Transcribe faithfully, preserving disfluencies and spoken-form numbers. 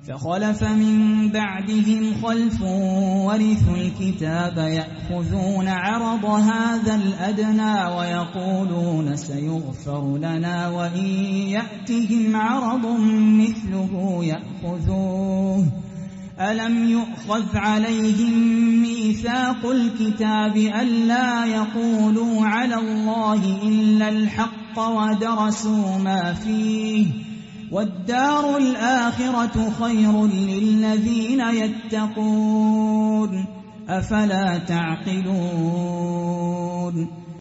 فخلف من بعدهم خلف ورثوا الكتاب يأخذون عرض هذا الأدنى ويقولون سيغفر لنا وإن يأتهم عرض مثله يأخذوه ألم يؤخذ عليهم ميثاق الكتاب ألا يقولوا على الله إلا الحق ودرسوا ما فيه والدار الآخرة خير للذين يتقون أفلا تعقلون